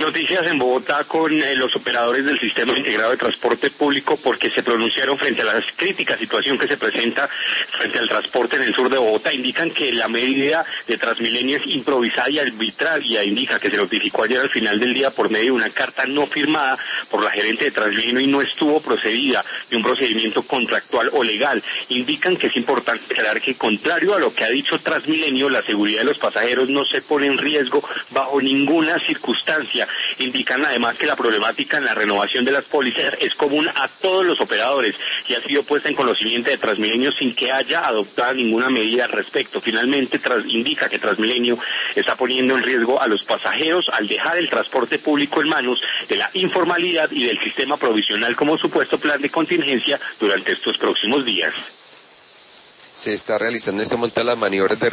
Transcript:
Noticias en Bogotá con los operadores del Sistema Integrado de Transporte Público porque se pronunciaron frente a la crítica situación que se presenta frente al transporte en el sur de Bogotá. Indican que la medida de Transmilenio es improvisada y arbitraria. Indica que se notificó ayer al final del día por medio de una carta no firmada por la gerente de Transmilenio y no estuvo procedida de un procedimiento contractual o legal. Indican que es importante aclarar que, contrario a lo que ha dicho Transmilenio, la seguridad de los pasajeros no se pone en riesgo bajo ninguna circunstancia. Indican además que la problemática en la renovación de las pólizas es común a todos los operadores y ha sido puesta en conocimiento de Transmilenio sin que haya adoptado ninguna medida al respecto. Finalmente, indica que Transmilenio está poniendo en riesgo a los pasajeros al dejar el transporte público en manos de la informalidad y del sistema provisional como supuesto plan de contingencia durante estos próximos días. Se está realizando en este momento las maniobras de